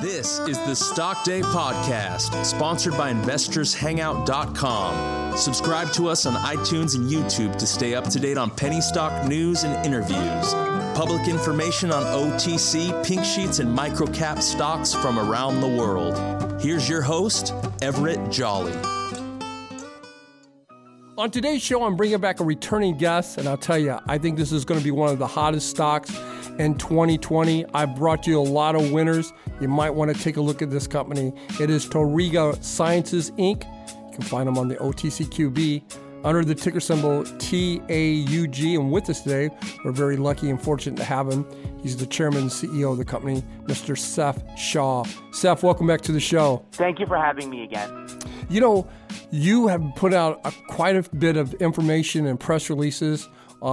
This is the Stock Day Podcast, sponsored by InvestorsHangout.com. Subscribe to us on iTunes and YouTube to stay up to date on penny stock news and interviews. Public information on OTC, pink sheets, and microcap stocks from around the world. Here's your host, Everett Jolly. On today's show, I'm bringing back a returning guest, and I'll tell you, I think this is going to be one of the hottest stocks in 2020. I brought you a lot of winners. You might want to take a look at this company. It is Tauriga Sciences, Inc. You can find them on the OTCQB under the ticker symbol TAUG. And with us today, we're very lucky and fortunate to have him. He's the chairman and CEO of the company, Mr. Seth Shaw. Seth, welcome back to the show. Thank you for having me again. You know, you have put out quite a bit of information and press releases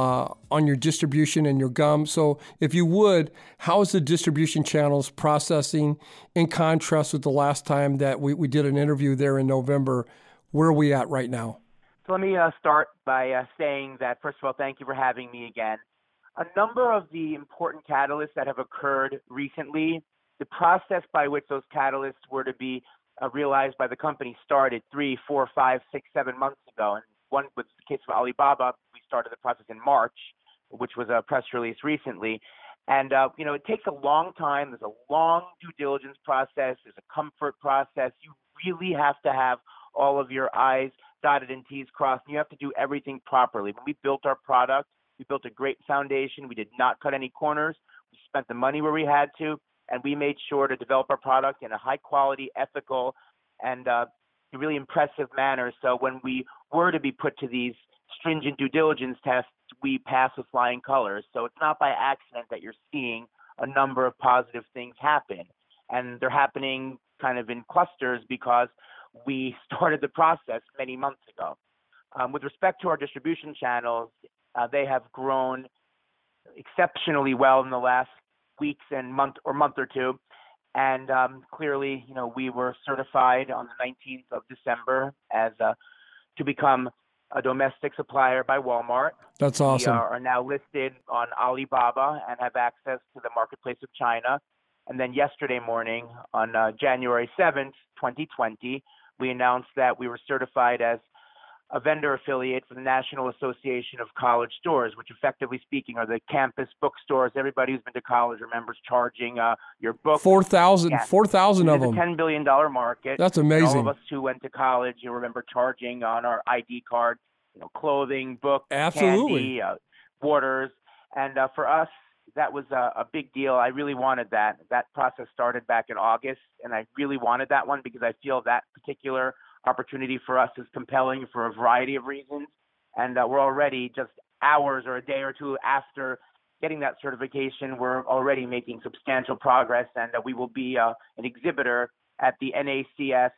on your distribution and your gum. So if you would, how is the distribution channels processing in contrast with the last time that we did an interview there in November? Where are we at right now? So let me start by saying that, first of all, thank you for having me again. A number of the important catalysts that have occurred recently, the process by which those catalysts were to be realized by the company started 3, 4, 5, 6, 7 months ago. And one with the case of Alibaba, we started the process in March, which was a press release recently. And, it takes a long time. There's a long due diligence process. There's a comfort process. You really have to have all of your I's dotted and T's crossed. And you have to do everything properly. When we built our product, we built a great foundation. We did not cut any corners. We spent the money where we had to. And we made sure to develop our product in a high-quality, ethical, and really impressive manner. So when we were to be put to these stringent due diligence tests, we pass with flying colors. So it's not by accident that you're seeing a number of positive things happen. And they're happening kind of in clusters because we started the process many months ago. With respect to our distribution channels, they have grown exceptionally well in the last weeks and month or two. And clearly, we were certified on the 19th of December as to become a domestic supplier by Walmart. That's awesome. We are now listed on Alibaba and have access to the marketplace of China. And then yesterday morning, on January 7th, 2020, we announced that we were certified as a vendor affiliate for the National Association of College Stores, which effectively speaking are the campus bookstores. Everybody who's been to college remembers charging your book. 4,000 of them. It's a $10 billion market. That's amazing. And all of us who went to college, you remember charging on our ID card, clothing, books, absolutely, candy, waters. And for us, that was a big deal. I really wanted that. That process started back in August, and I really wanted that one because I feel that particular opportunity for us is compelling for a variety of reasons. And we're already just hours or a day or two after getting that certification, we're already making substantial progress. And we will be an exhibitor at the NACS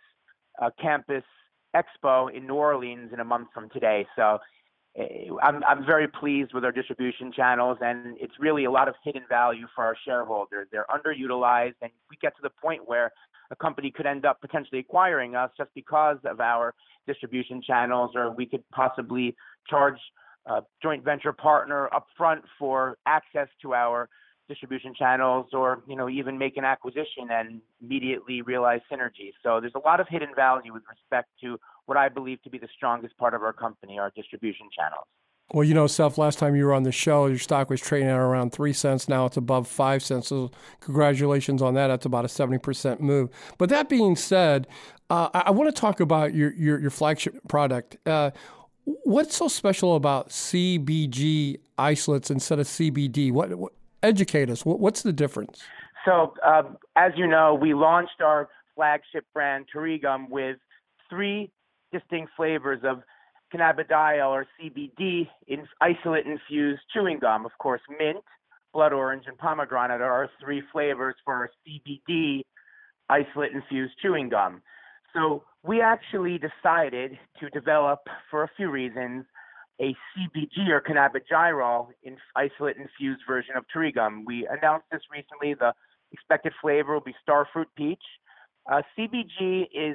Campus Expo in New Orleans in a month from today. So I'm very pleased with our distribution channels, and it's really a lot of hidden value for our shareholders. They're underutilized, and we get to the point where a company could end up potentially acquiring us just because of our distribution channels, or we could possibly charge a joint venture partner upfront for access to our distribution channels, or even make an acquisition and immediately realize synergies. So there's a lot of hidden value with respect to what I believe to be the strongest part of our company, our distribution channels. Well, Seth, last time you were on the show, your stock was trading at around 3 cents. Now it's above 5 cents. So congratulations on that. That's about a 70% move. But that being said, I want to talk about your flagship product. What's so special about CBG isolates instead of CBD? What educate us. What's the difference? So, as you know, we launched our flagship brand, Taurigum, with 3 distinct flavors of cannabidiol or CBD in isolate-infused chewing gum. Of course, mint, blood orange, and pomegranate are our 3 flavors for our CBD isolate-infused chewing gum. So we actually decided to develop, for a few reasons, a CBG or cannabidiol in isolate-infused version of Taurigum. We announced this recently. The expected flavor will be starfruit peach. CBG is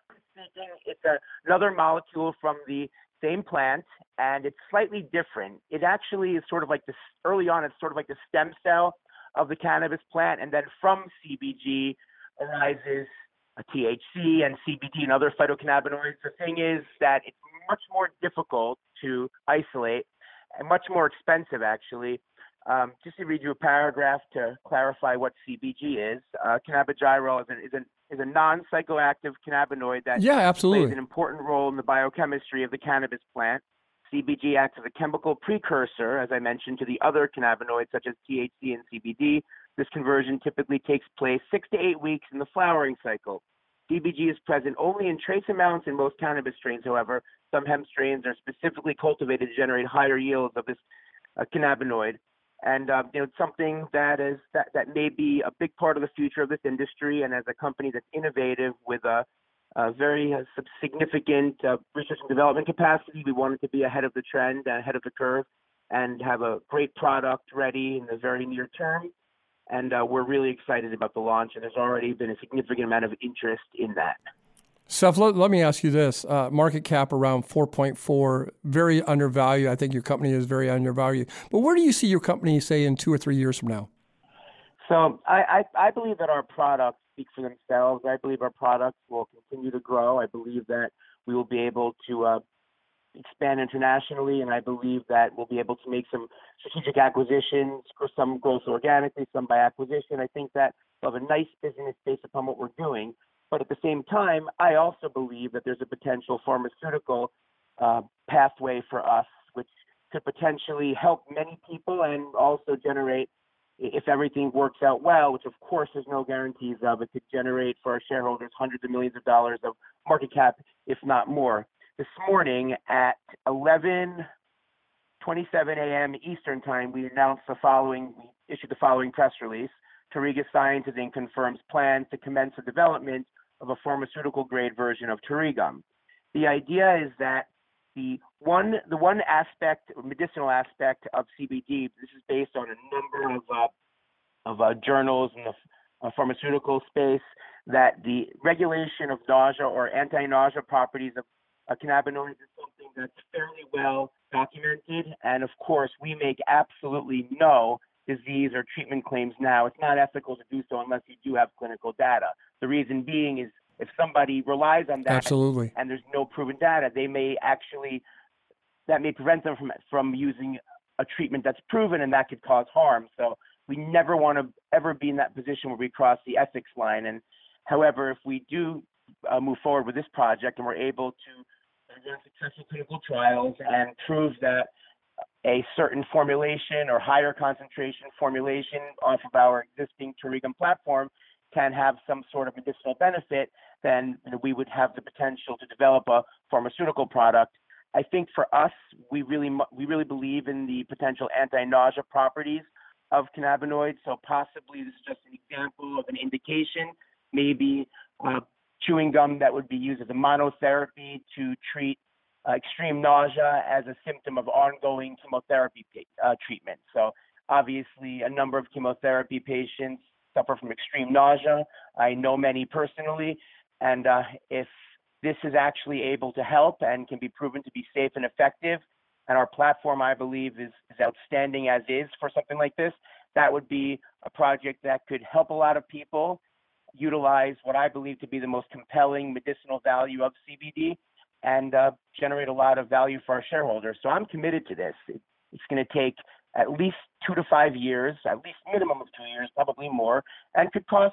another molecule from the same plant, and it's slightly different. It actually is sort of like this, early on, it's sort of like the stem cell of the cannabis plant, and then from CBG, arises THC and CBD and other phytocannabinoids. The thing is that it's much more difficult to isolate and much more expensive, actually. Just to read you a paragraph to clarify what CBG is, cannabigerol is a non-psychoactive cannabinoid that plays an important role in the biochemistry of the cannabis plant. CBG acts as a chemical precursor, as I mentioned, to the other cannabinoids such as THC and CBD. This conversion typically takes place 6 to 8 weeks in the flowering cycle. CBG is present only in trace amounts in most cannabis strains. However, some hemp strains are specifically cultivated to generate higher yields of this cannabinoid. And it's something that may be a big part of the future of this industry. And as a company that's innovative with a very significant research and development capacity, we wanted to be ahead of the trend, ahead of the curve, and have a great product ready in the very near term. And we're really excited about the launch, and there's already been a significant amount of interest in that. Seth, let me ask you this. Market cap around 4.4, very undervalued. I think your company is very undervalued. But where do you see your company, say, in 2 or 3 years from now? So I believe that our products speak for themselves. I believe our products will continue to grow. I believe that we will be able to expand internationally, and I believe that we'll be able to make some strategic acquisitions, or some growth organically, some by acquisition. I think that we'll have a nice business based upon what we're doing. But at the same time, I also believe that there's a potential pharmaceutical pathway for us, which could potentially help many people and also generate, if everything works out well, which of course there's no guarantees of, it could generate for our shareholders hundreds of millions of dollars of market cap, if not more. This morning at 11:27 a.m. Eastern Time, we issued the following press release. Tauriga Sciences Inc. confirms plans to commence the development of a pharmaceutical-grade version of Taurigam. The idea is that the one aspect, medicinal aspect of CBD, this is based on a number of journals in the pharmaceutical space, that the regulation of nausea or anti-nausea properties of cannabinoids is something that's fairly well documented. And of course, we make absolutely no disease or treatment claims now. It's not ethical to do so unless you do have clinical data. The reason being is if somebody relies on that and there's no proven data, that may prevent them from using a treatment that's proven, and that could cause harm. So we never want to ever be in that position where we cross the ethics line. And however, if we do move forward with this project and we're able to run successful clinical trials and prove that a certain formulation or higher concentration formulation off of our existing Taurigam platform can have some sort of medicinal benefit, then we would have the potential to develop a pharmaceutical product. I think for us, we really believe in the potential anti-nausea properties of cannabinoids. So possibly this is just an example of an indication, maybe chewing gum that would be used as a monotherapy to treat extreme nausea as a symptom of ongoing chemotherapy treatment. So obviously a number of chemotherapy patients suffer from extreme nausea. I know many personally, and if this is actually able to help and can be proven to be safe and effective, and our platform, I believe, is outstanding as is for something like this, that would be a project that could help a lot of people utilize what I believe to be the most compelling medicinal value of CBD and generate a lot of value for our shareholders. So I'm committed to this. It's going to take at least 2 to 5 years, at least minimum of 2 years, probably more, and could cost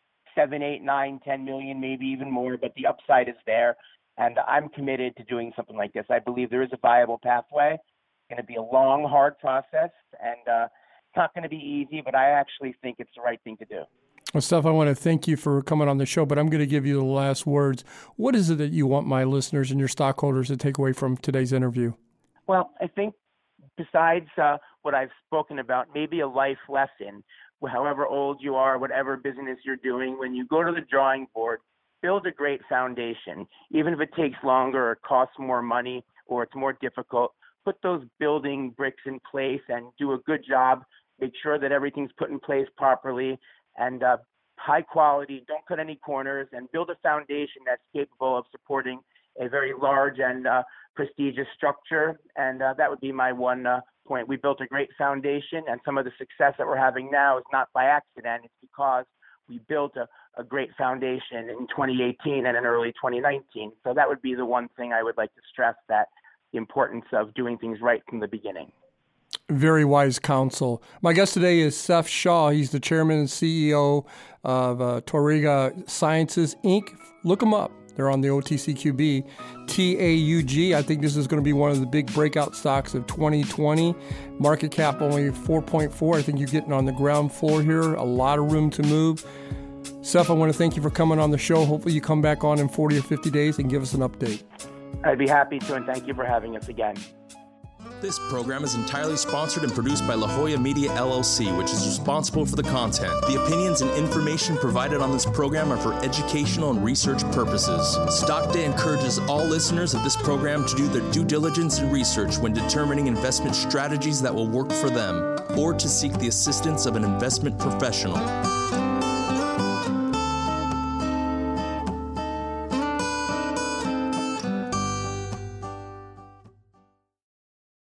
7, 8, 9, 10 million, maybe even more, but the upside is there. And I'm committed to doing something like this. I believe there is a viable pathway. It's going to be a long, hard process, and it's not going to be easy, but I actually think it's the right thing to do. Well, Steph, I want to thank you for coming on the show, but I'm going to give you the last words. What is it that you want my listeners and your stockholders to take away from today's interview? Well, I think besides what I've spoken about, maybe a life lesson, however old you are, whatever business you're doing, when you go to the drawing board, build a great foundation. Even if it takes longer or costs more money or it's more difficult, put those building bricks in place and do a good job. Make sure that everything's put in place properly and high quality. Don't cut any corners, and build a foundation that's capable of supporting a very large and prestigious structure. And that would be my one point. We built a great foundation, and some of the success that we're having now is not by accident. It's because we built a great foundation in 2018 and in early 2019. So that would be the one thing I would like to stress, that the importance of doing things right from the beginning. Very wise counsel. My guest today is Seth Shaw. He's the chairman and CEO of Tauranga Sciences, Inc. Look them up. They're on the OTCQB. TAUG. I think this is going to be one of the big breakout stocks of 2020. Market cap only 4.4. I think you're getting on the ground floor here. A lot of room to move. Seth, I want to thank you for coming on the show. Hopefully you come back on in 40 or 50 days and give us an update. I'd be happy to, and thank you for having us again. This program is entirely sponsored and produced by La Jolla Media LLC, which is responsible for the content. The opinions and information provided on this program are for educational and research purposes. Stock Day encourages all listeners of this program to do their due diligence and research when determining investment strategies that will work for them, or to seek the assistance of an investment professional.